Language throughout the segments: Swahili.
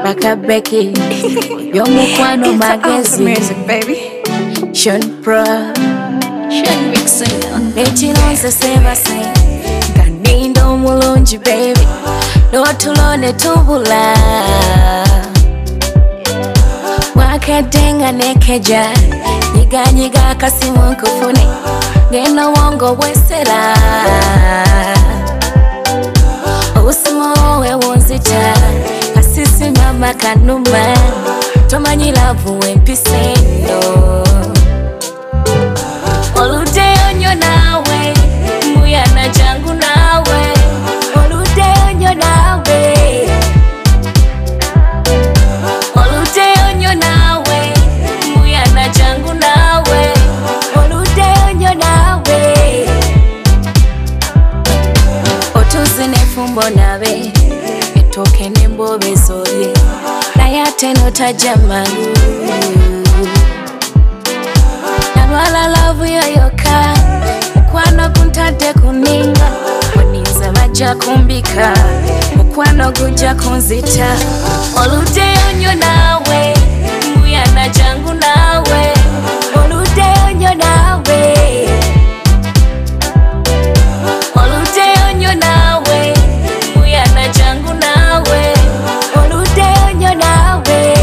Baka Becky, yo mukwano magezi music, baby. Sean Pro, Sean Vixen. Nechilonze seva say Kanindo mulungi baby Notulone tubula Wakadenga nekeja Nyiga nyiga kasimu nkufune Ngeno wongo wesela Usimo we wonzita Kasisi mama kanuma Tomanyi lavu wempisendo Olude onyo nawe Muyana jangu nawe Olude onyo nawe Olude onyo nawe Muyana jangu nawe Olude onyo nawe Otuzi nefumbo nawe Etoke nembobe zoye Nayate notajamalu Nalwala lavu yoyoka Mukwano kuntade kuninga Waninza maja kumbika Mukwano guja kunzita Olude onyo nawe Muyana jangu nawe Olude onyo nawe Olude onyo nawe Muyana jangu nawe Olude onyo nawe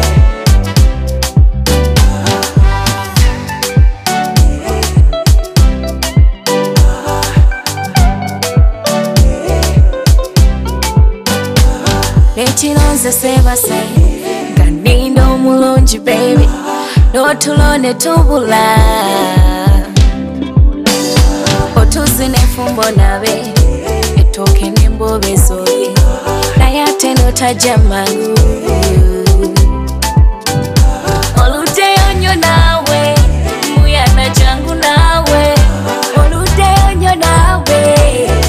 Nechilonze seva say Kanindo mulungi baby Notulone tubula Otuzi nefumbo nawe Etoke nembobe zoye Nayate notajamalu Olude onyo nawe Muyana jangu nawe Olude onyo nawe